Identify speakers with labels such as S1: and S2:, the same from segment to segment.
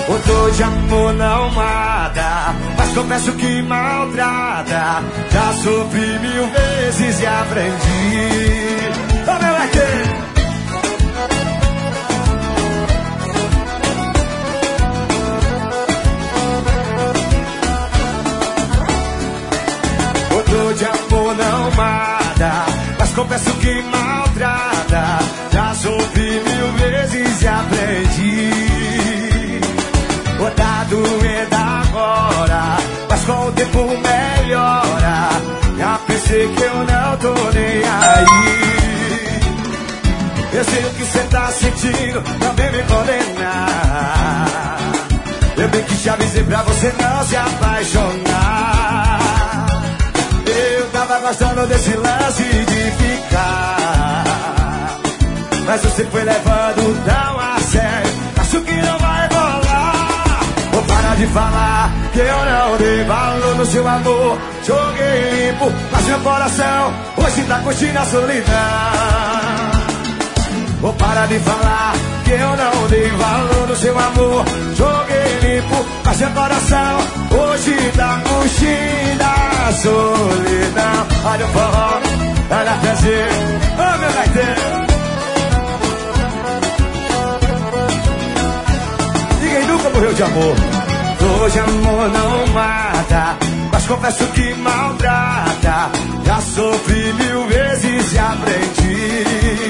S1: O dor de amor não mata, mas confesso que maltrata. Já sofri 1000 vezes e aprendi. Ô meu leque! O dor de amor não mata, mas confesso que maltrata. Já sofri 1000 vezes e aprendi. Tá doendo agora, mas com o tempo melhora. Já pensei que eu não tô nem aí. Eu sei o que cê tá sentindo, não vem me condenar. Eu bem que te avisei pra você não se apaixonar. Eu tava gostando desse lance de ficar, mas você foi levando tão a sério. Acho que não vai rolar. Para de falar que eu não dei valor no seu amor. Joguei limpo, mas meu coração hoje tá curtindo a solidão. Vou parar de falar que eu não dei valor no seu amor. Joguei limpo, mas meu coração hoje tá curtindo a solidão. Olha o forró, olha a prazer, ô meu gaiteiro. Ninguém nunca morreu de amor. Hoje amor não mata, mas confesso que maltrata. Já sofri 1000 vezes e aprendi.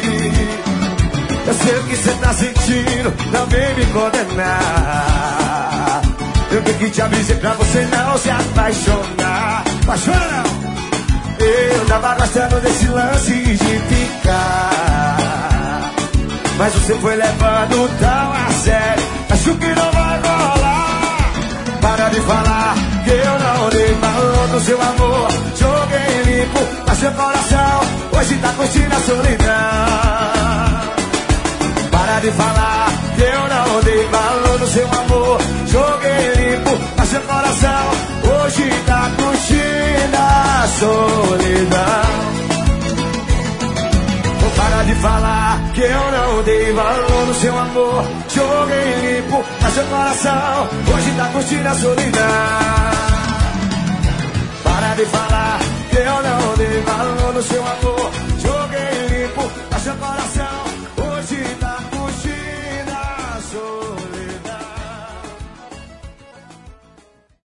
S1: Eu sei o que cê tá sentindo, não vem me condenar. Eu bem que te avisei pra você não se apaixonar. Apaixona não. Eu tava gostando desse lance de ficar, mas você foi levando tão a sério. Acho que não vai rolar. Para de falar que eu não dei valor no seu amor. Joguei limpo, mas seu coração hoje tá curtindo a solidão. Para de falar que eu não dei valor no seu amor. Joguei limpo, mas seu coração hoje tá curtindo a solidão. Para de falar que eu não dei valor no seu amor. Joguei limpo, mas seu coração hoje tá curtindo a solidão. Para de falar que eu não dei valor no seu amor.